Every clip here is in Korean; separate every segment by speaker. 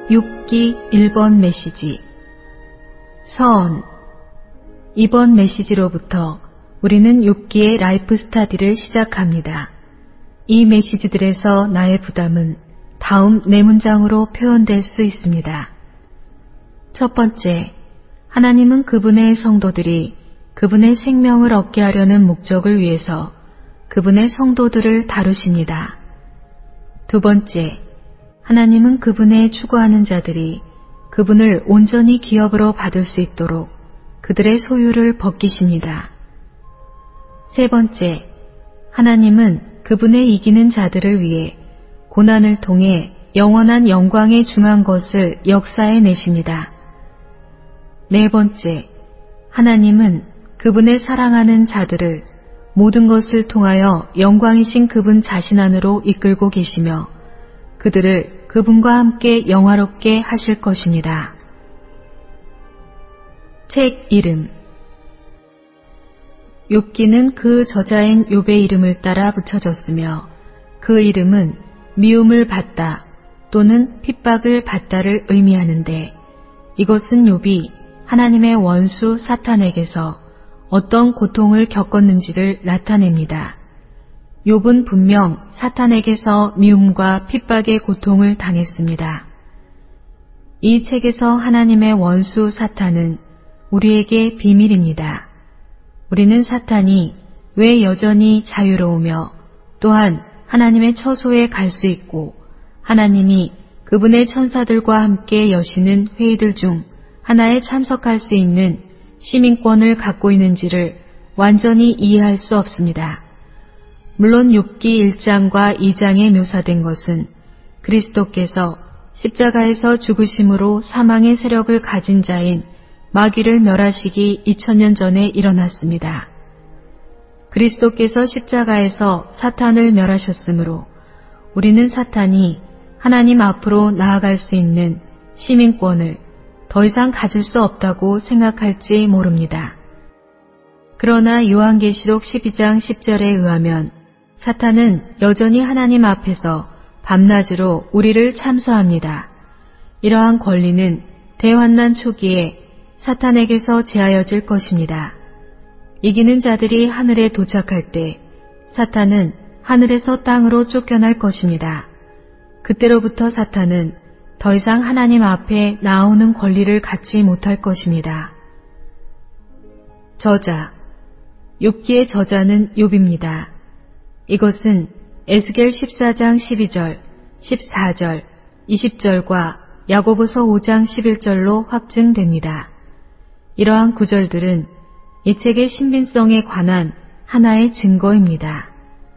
Speaker 1: 6기 1번 메시지 선. 이번 메시지로부터 우리는 6기의 라이프 스타디를 시작합니다. 이 메시지들에서 나의 부담은 다음 4문장으로 표현될 수 있습니다. 첫 번째, 하나님은 그분의 성도들이 그분의 생명을 얻게 하려는 목적을 위해서 그분의 성도들을 다루십니다. 두 번째, 하나님은 그분의 추구하는 자들이 그분을 온전히 기업으로 받을 수 있도록 그들의 소유를 벗기십니다. 세 번째, 하나님은 그분의 이기는 자들을 위해 고난을 통해 영원한 영광에 중한 것을 역사해 내십니다. 네 번째, 하나님은 그분의 사랑하는 자들을 모든 것을 통하여 영광이신 그분 자신 안으로 이끌고 계시며 그들을 그분과 함께 영화롭게 하실 것입니다. 책 이름. 욥기는 그 저자인 욥의 이름을 따라 붙여졌으며 그 이름은 미움을 받다 또는 핍박을 받다를 의미하는데 이것은 욥이 하나님의 원수 사탄에게서 어떤 고통을 겪었는지를 나타냅니다. 욥은 분명 사탄에게서 미움과 핍박의 고통을 당했습니다. 이 책에서 하나님의 원수 사탄은 우리에게 비밀입니다. 우리는 사탄이 왜 여전히 자유로우며 또한 하나님의 처소에 갈 수 있고 하나님이 그분의 천사들과 함께 여시는 회의들 중 하나에 참석할 수 있는 시민권을 갖고 있는지를 완전히 이해할 수 없습니다. 물론 욥기 1장과 2장에 묘사된 것은 그리스도께서 십자가에서 죽으심으로 사망의 세력을 가진 자인 마귀를 멸하시기 2000년 전에 일어났습니다. 그리스도께서 십자가에서 사탄을 멸하셨으므로 우리는 사탄이 하나님 앞으로 나아갈 수 있는 시민권을 더 이상 가질 수 없다고 생각할지 모릅니다. 그러나 요한계시록 12장 10절에 의하면 사탄은 여전히 하나님 앞에서 밤낮으로 우리를 참소합니다. 이러한 권리는 대환난 초기에 사탄에게서 제하여질 것입니다. 이기는 자들이 하늘에 도착할 때 사탄은 하늘에서 땅으로 쫓겨날 것입니다. 그때로부터 사탄은 더 이상 하나님 앞에 나오는 권리를 갖지 못할 것입니다. 저자. 욥기의 저자는 욥입니다. 이것은 에스겔 14장 12절, 14절, 20절과 야고보서 5장 11절로 확증됩니다. 이러한 구절들은 이 책의 신빙성에 관한 하나의 증거입니다.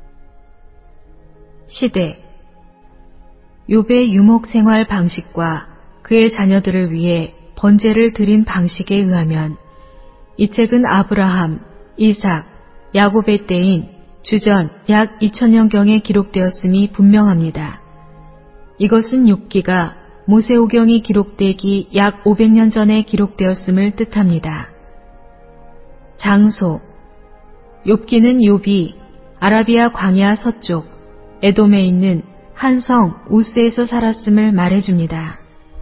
Speaker 1: 시대. 욥의 유목 생활 방식과 그의 자녀들을 위해 번제를 드린 방식에 의하면 이 책은 아브라함, 이삭, 야곱의 때인 주전 약 2000년경에 기록되었음이 분명합니다. 이것은 욥기가 모세오경이 기록되기 약 500년 전에 기록되었음을 뜻합니다. 장소. 욥기는 욥이 아라비아 광야 서쪽 에돔에 있는 한 성 우스에서 살았음을 말해줍니다.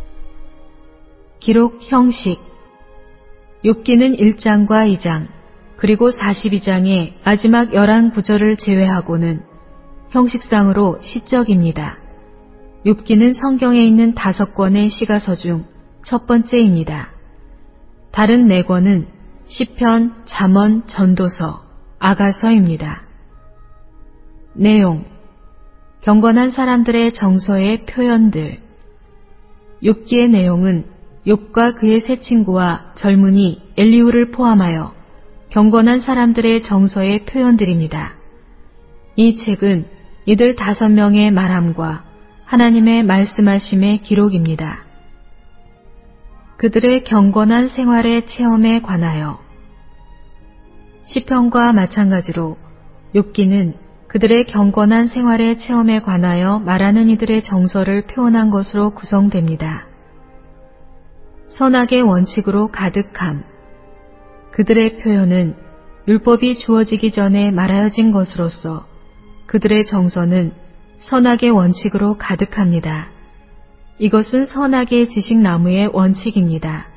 Speaker 1: 기록 형식. 욥기는 1장과 2장 그리고 42장의 마지막 11구절을 제외하고는 형식상으로 시적입니다. 욥기는 성경에 있는 5권의 시가서 중 첫 번째입니다. 다른 4권은 시편, 잠언, 전도서, 아가서입니다. 내용. 경건한 사람들의 정서의 표현들. 욥기의 내용은 욥과 그의 세 친구와 젊은이 엘리후를 포함하여 경건한 사람들의 정서의 표현들입니다. 이 책은 이들 5명의 말함과 하나님의 말씀하심의 기록입니다. 그들의 경건한 생활의 체험에 관하여. 시편과 마찬가지로 욥기는 그들의 경건한 생활의 체험에 관하여 말하는 이들의 정서를 표현한 것으로 구성됩니다. 선악의 원칙으로 가득함. 그들의 표현은 율법이 주어지기 전에 말하여진 것으로서 그들의 정서는 선악의 원칙으로 가득합니다. 이것은 선악의 지식나무의 원칙입니다.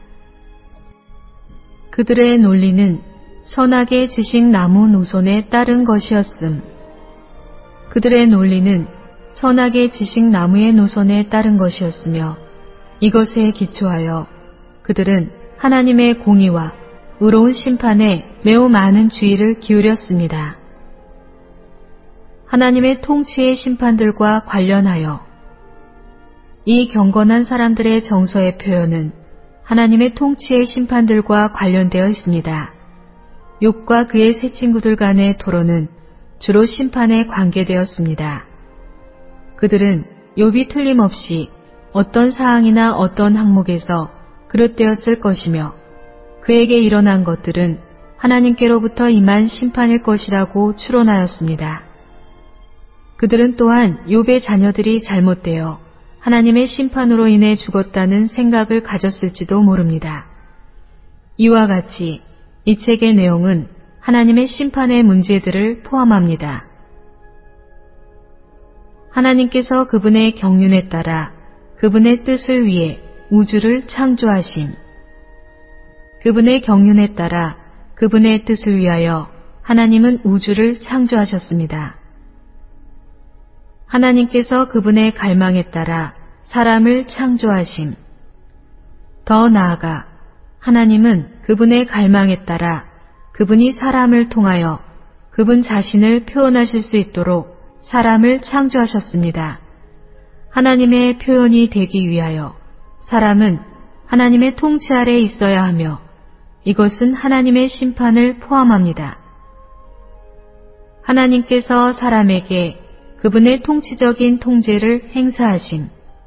Speaker 1: 그들의 논리는 선악의 지식나무 노선에 따른 것이었음. 그들의 논리는 선악의 지식나무의 노선에 따른 것이었으며 이것에 기초하여 그들은 하나님의 공의와 의로운 심판에 매우 많은 주의를 기울였습니다. 하나님의 통치의 심판들과 관련하여 이 경건한 사람들의 정서의 표현은 하나님의 통치의 심판들과 관련되어 있습니다. 욥과 그의 세 친구들 간의 토론은 주로 심판에 관계되었습니다. 그들은 욥이 틀림없이 어떤 사항이나 어떤 항목에서 그릇되었을 것이며 그에게 일어난 것들은 하나님께로부터 임한 심판일 것이라고 추론하였습니다. 그들은 또한 욥의 자녀들이 잘못되어 하나님의 심판으로 인해 죽었다는 생각을 가졌을지도 모릅니다. 이와 같이 이 책의 내용은 하나님의 심판의 문제들을 포함합니다. 하나님께서 그분의 경륜에 따라 그분의 뜻을 위해 우주를 창조하심. 그분의 경륜에 따라 그분의 뜻을 위하여 하나님은 우주를 창조하셨습니다. 하나님께서 그분의 갈망에 따라 사람을 창조하심. 더 나아가 하나님은 그분의 갈망에 따라 그분이 사람을 통하여 그분 자신을 표현하실 수 있도록 사람을 창조하셨습니다. 하나님의 표현이 되기 위하여 사람은 하나님의 통치 아래 있어야 하며 이것은 하나님의 심판을 포함합니다. 하나님께서 사람에게 그분의 통치적인 통제를 행사하심.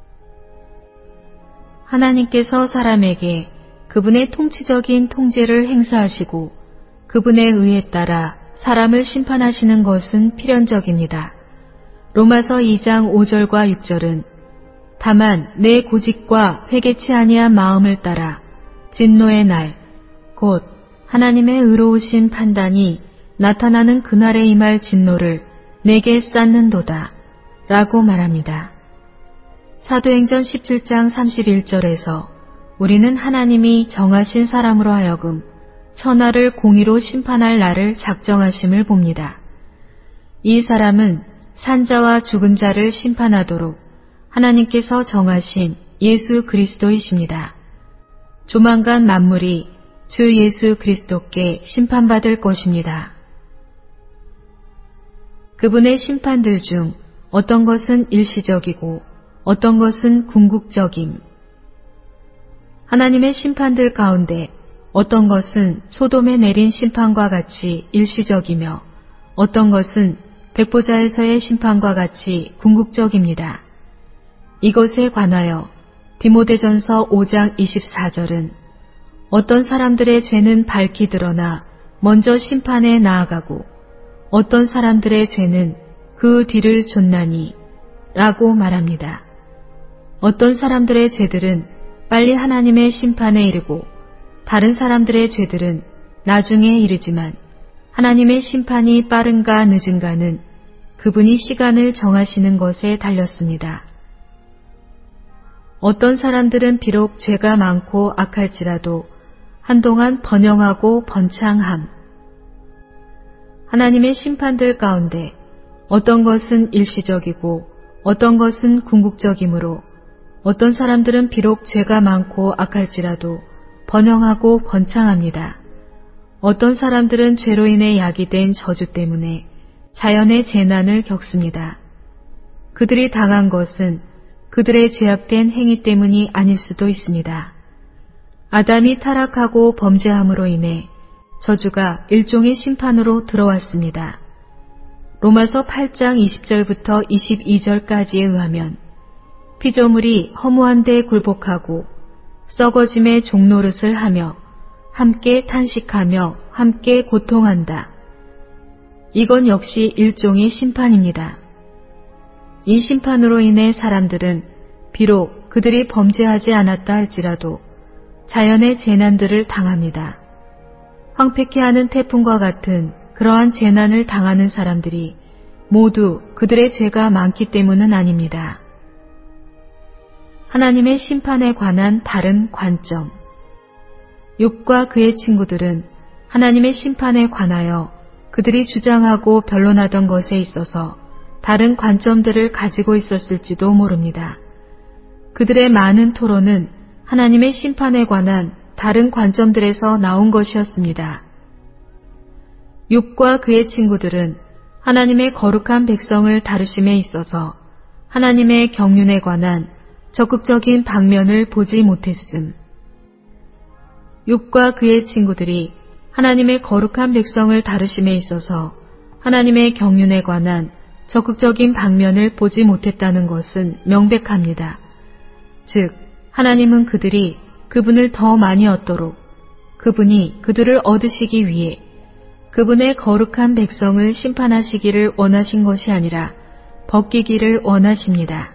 Speaker 1: 하나님께서 사람에게 그분의 통치적인 통제를 행사하시고 그분의 의에 따라 사람을 심판하시는 것은 필연적입니다. 로마서 2장 5절과 6절은 다만 내 고집과 회개치 아니한 마음을 따라 진노의 날, 곧 하나님의 의로우신 판단이 나타나는 그날에 임할 진노를 내게 쌓는도다 라고 말합니다. 사도행전 17장 31절에서 우리는 하나님이 정하신 사람으로 하여금 천하를 공의로 심판할 날을 작정하심을 봅니다. 이 사람은 산자와 죽은 자를 심판하도록 하나님께서 정하신 예수 그리스도이십니다. 조만간 만물이 주 예수 그리스도께 심판받을 것입니다. 그분의 심판들 중 어떤 것은 일시적이고 어떤 것은 궁극적임. 하나님의 심판들 가운데 어떤 것은 소돔에 내린 심판과 같이 일시적이며 어떤 것은 백보자에서의 심판과 같이 궁극적입니다. 이것에 관하여 디모데전서 5장 24절은 어떤 사람들의 죄는 밝히 드러나 먼저 심판에 나아가고 어떤 사람들의 죄는 그 뒤를 좇나니 라고 말합니다. 어떤 사람들의 죄들은 빨리 하나님의 심판에 이르고 다른 사람들의 죄들은 나중에 이르지만 하나님의 심판이 빠른가 늦은가는 그분이 시간을 정하시는 것에 달렸습니다. 어떤 사람들은 비록 죄가 많고 악할지라도 한동안 번영하고 번창함. 하나님의 심판들 가운데 어떤 것은 일시적이고 어떤 것은 궁극적이므로 어떤 사람들은 비록 죄가 많고 악할지라도 번영하고 번창합니다. 어떤 사람들은 죄로 인해 야기된 저주 때문에 자연의 재난을 겪습니다. 그들이 당한 것은 그들의 죄악된 행위 때문이 아닐 수도 있습니다. 아담이 타락하고 범죄함으로 인해 저주가 일종의 심판으로 들어왔습니다. 로마서 8장 20절부터 22절까지에 의하면 피조물이 허무한 데 굴복하고 썩어짐의 종노릇을 하며 함께 탄식하며 함께 고통한다. 이건 역시 일종의 심판입니다. 이 심판으로 인해 사람들은 비록 그들이 범죄하지 않았다 할지라도 자연의 재난들을 당합니다. 황폐케 하는 태풍과 같은 그러한 재난을 당하는 사람들이 모두 그들의 죄가 많기 때문은 아닙니다. 하나님의 심판에 관한 다른 관점. 욥과 그의 친구들은 하나님의 심판에 관하여 그들이 주장하고 변론하던 것에 있어서 다른 관점들을 가지고 있었을지도 모릅니다. 그들의 많은 토론은 하나님의 심판에 관한 다른 관점들에서 나온 것이었습니다. 욥과 그의 친구들은 하나님의 거룩한 백성을 다루심에 있어서 하나님의 경륜에 관한 적극적인 방면을 보지 못했음. 욥과 그의 친구들이 하나님의 거룩한 백성을 다루심에 있어서 하나님의 경륜에 관한 적극적인 방면을 보지 못했다는 것은 명백합니다. 즉, 하나님은 그들이 그분을 더 많이 얻도록 그분이 그들을 얻으시기 위해 그분의 거룩한 백성을 심판하시기를 원하신 것이 아니라 벗기기를 원하십니다.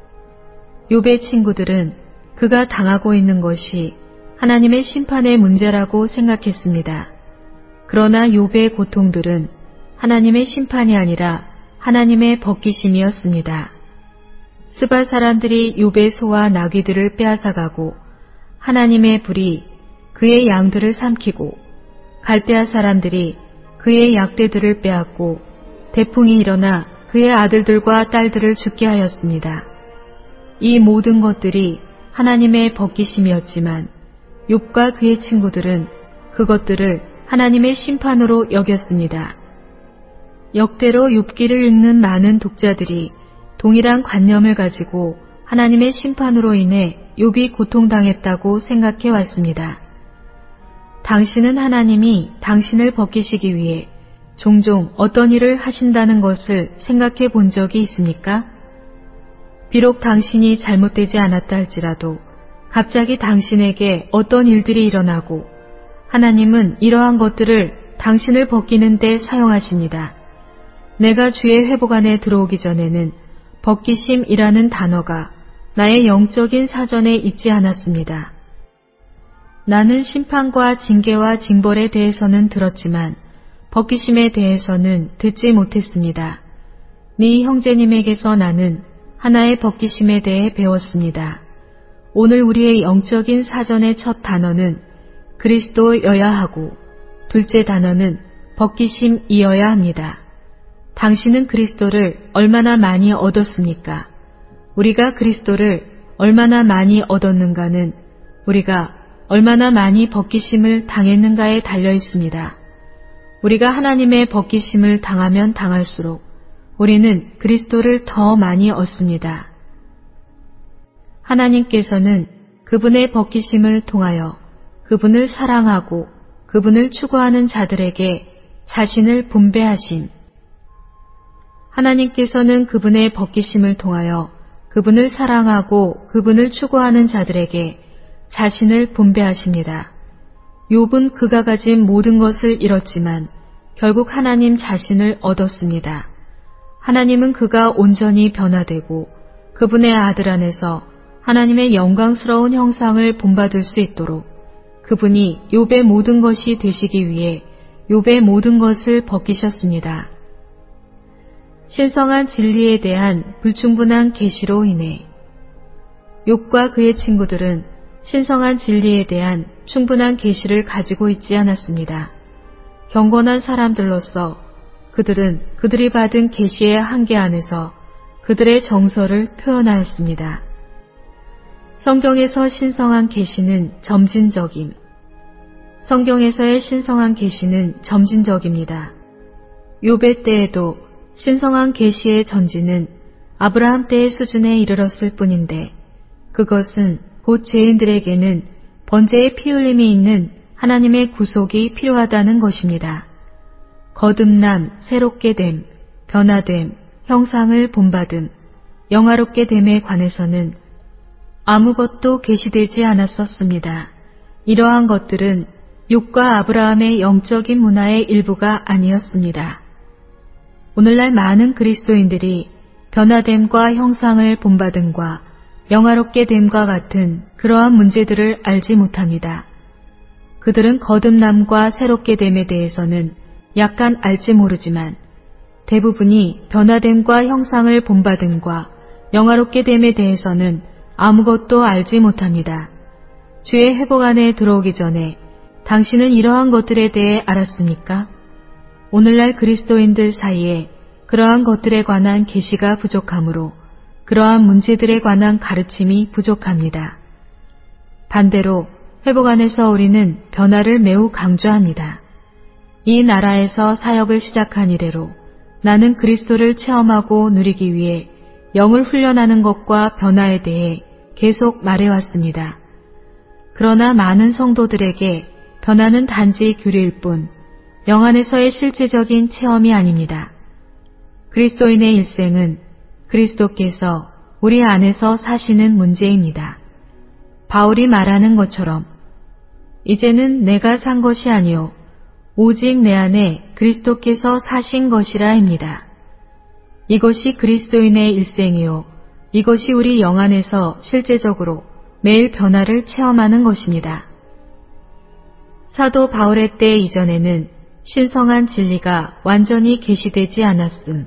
Speaker 1: 욥의 친구들은 그가 당하고 있는 것이 하나님의 심판의 문제라고 생각했습니다. 그러나 욥의 고통들은 하나님의 심판이 아니라 하나님의 벗기심이었습니다. 스바 사람들이 욥의 소와 나귀들을 빼앗아가고 하나님의 불이 그의 양들을 삼키고 갈대아 사람들이 그의 약대들을 빼앗고 태풍이 일어나 그의 아들들과 딸들을 죽게 하였습니다. 이 모든 것들이 하나님의 벗기심이었지만 욥과 그의 친구들은 그것들을 하나님의 심판으로 여겼습니다. 역대로 욥기를 읽는 많은 독자들이 동일한 관념을 가지고 하나님의 심판으로 인해 욥이 고통당했다고 생각해 왔습니다. 당신은 하나님이 당신을 벗기시기 위해 종종 어떤 일을 하신다는 것을 생각해 본 적이 있습니까? 비록 당신이 잘못되지 않았다 할지라도 갑자기 당신에게 어떤 일들이 일어나고 하나님은 이러한 것들을 당신을 벗기는 데 사용하십니다. 내가 주의 회복 안에 들어오기 전에는 벗기심이라는 단어가 나의 영적인 사전에 있지 않았습니다. 나는 심판과 징계와 징벌에 대해서는 들었지만 벗기심에 대해서는 듣지 못했습니다. 네 형제님에게서 나는 하나의 벗기심에 대해 배웠습니다. 오늘 우리의 영적인 사전의 첫 단어는 그리스도여야 하고 둘째 단어는 벗기심이어야 합니다. 당신은 그리스도를 얼마나 많이 얻었습니까? 우리가 그리스도를 얼마나 많이 얻었는가는 우리가 얼마나 많이 벗기심을 당했는가에 달려 있습니다. 우리가 하나님의 벗기심을 당하면 당할수록 우리는 그리스도를 더 많이 얻습니다. 하나님께서는 그분의 벗기심을 통하여 그분을 사랑하고 그분을 추구하는 자들에게 자신을 분배하심. 하나님께서는 그분의 벗기심을 통하여 그분을 사랑하고 그분을 추구하는 자들에게 자신을 분배하십니다. 욥은 그가 가진 모든 것을 잃었지만 결국 하나님 자신을 얻었습니다. 하나님은 그가 온전히 변화되고 그분의 아들 안에서 하나님의 영광스러운 형상을 본받을 수 있도록 그분이 욥의 모든 것이 되시기 위해 욥의 모든 것을 벗기셨습니다. 신성한 진리에 대한 불충분한 계시로 인해 욥과 그의 친구들은 신성한 진리에 대한 충분한 계시를 가지고 있지 않았습니다. 경건한 사람들로서 그들은 그들이 받은 계시의 한계 안에서 그들의 정서를 표현하였습니다. 성경에서 신성한 계시는 점진적임. 성경에서의 신성한 계시는 점진적입니다. 욥의 때에도 신성한 계시의 전진은 아브라함 때의 수준에 이르렀을 뿐인데 그것은 곧 죄인들에게는 번제의 피 흘림이 있는 하나님의 구속이 필요하다는 것입니다. 거듭남, 새롭게 됨, 변화됨, 형상을 본받음, 영화롭게 됨에 관해서는 아무것도 계시되지 않았었습니다. 이러한 것들은 욥과 아브라함의 영적인 문화의 일부가 아니었습니다. 오늘날 많은 그리스도인들이 변화됨과 형상을 본받음과 영화롭게 됨과 같은 그러한 문제들을 알지 못합니다. 그들은 거듭남과 새롭게 됨에 대해서는 약간 알지 모르지만 대부분이 변화됨과 형상을 본받음과 영화롭게 됨에 대해서는 아무것도 알지 못합니다. 주의 회복 안에 들어오기 전에 당신은 이러한 것들에 대해 알았습니까? 오늘날 그리스도인들 사이에 그러한 것들에 관한 계시가 부족하므로 그러한 문제들에 관한 가르침이 부족합니다. 반대로 회복 안에서 우리는 변화를 매우 강조합니다. 이 나라에서 사역을 시작한 이래로 나는 그리스도를 체험하고 누리기 위해 영을 훈련하는 것과 변화에 대해 계속 말해왔습니다. 그러나 많은 성도들에게 변화는 단지 교리일 뿐 영 안에서의 실제적인 체험이 아닙니다. 그리스도인의 일생은 그리스도께서 우리 안에서 사시는 문제입니다. 바울이 말하는 것처럼 이제는 내가 산 것이 아니요 오직 내 안에 그리스도께서 사신 것이라입니다. 이것이 그리스도인의 일생이요 이것이 우리 영 안에서 실제적으로 매일 변화를 체험하는 것입니다. 사도 바울의 때 이전에는 신성한 진리가 완전히 계시되지 않았음.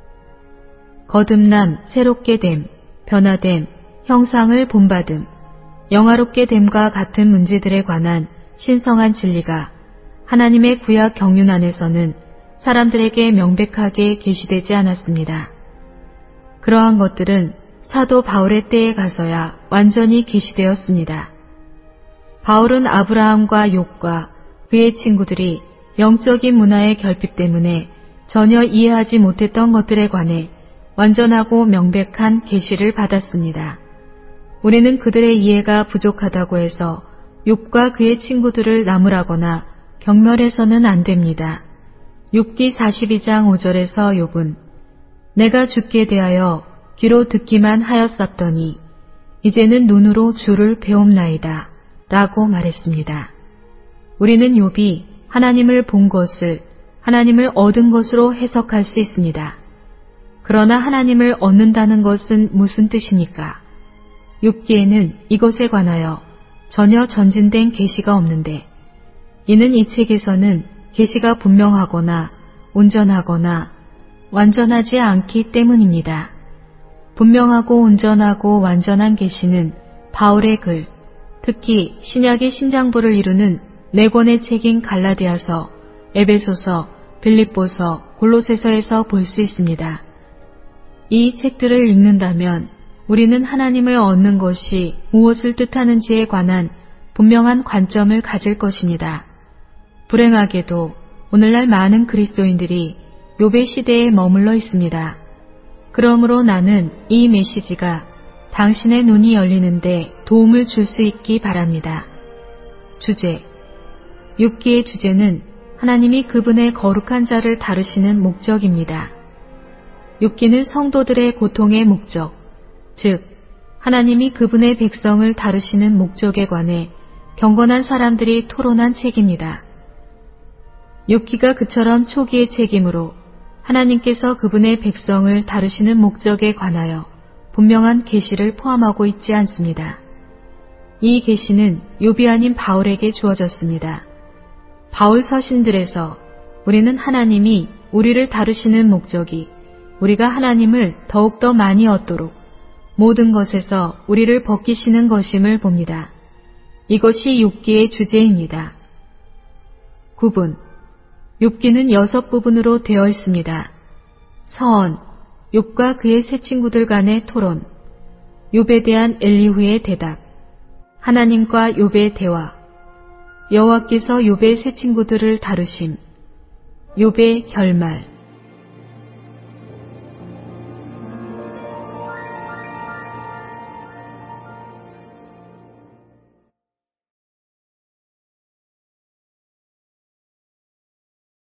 Speaker 1: 거듭남, 새롭게 됨, 변화됨, 형상을 본받음, 영화롭게 됨과 같은 문제들에 관한 신성한 진리가 하나님의 구약 경륜 안에서는 사람들에게 명백하게 계시되지 않았습니다. 그러한 것들은 사도 바울의 때에 가서야 완전히 계시되었습니다. 바울은 아브라함과 욥과 그의 친구들이 영적인 문화의 결핍 때문에 전혀 이해하지 못했던 것들에 관해 완전하고 명백한 계시를 받았습니다. 우리는 그들의 이해가 부족하다고 해서 욥과 그의 친구들을 나무라거나 경멸해서는 안 됩니다. 욥기 42장 5절에서 욥은 내가 죽게 대하여 귀로 듣기만 하였었더니 이제는 눈으로 주를 배움나이다 라고 말했습니다. 우리는 욥이 하나님을 본 것을 하나님을 얻은 것으로 해석할 수 있습니다. 그러나 하나님을 얻는다는 것은 무슨 뜻입니까? 욥기에는 이것에 관하여 전혀 전진된 계시가 없는데 이는 이 책에서는 계시가 분명하거나 온전하거나 완전하지 않기 때문입니다. 분명하고 온전하고 완전한 계시는 바울의 글, 특히 신약의 신장부를 이루는 네 권의 책인 갈라디아서, 에베소서, 빌립보서, 골로새서에서 볼 수 있습니다. 이 책들을 읽는다면 우리는 하나님을 얻는 것이 무엇을 뜻하는지에 관한 분명한 관점을 가질 것입니다. 불행하게도 오늘날 많은 그리스도인들이 욥의 시대에 머물러 있습니다. 그러므로 나는 이 메시지가 당신의 눈이 열리는데 도움을 줄 수 있기 바랍니다. 주제, 욥기의 주제는 하나님이 그분의 거룩한 자를 다루시는 목적입니다. 욥기는 성도들의 고통의 목적, 즉 하나님이 그분의 백성을 다루시는 목적에 관해 경건한 사람들이 토론한 책입니다. 욥기가 그처럼 초기의 책이므로 하나님께서 그분의 백성을 다루시는 목적에 관하여 분명한 계시를 포함하고 있지 않습니다. 이 계시는 욥이 아닌 바울에게 주어졌습니다. 바울 서신들에서 우리는 하나님이 우리를 다루시는 목적이 우리가 하나님을 더욱더 많이 얻도록 모든 것에서 우리를 벗기시는 것임을 봅니다. 이것이 욥기의 주제입니다. 9분. 욥기는 6부분으로 되어 있습니다. 서원, 욥과 그의 세 친구들 간의 토론, 욥에 대한 엘리후의 대답, 하나님과 욥의 대화, 여호와께서 욥의 세 친구들을 다루심, 욥의 결말.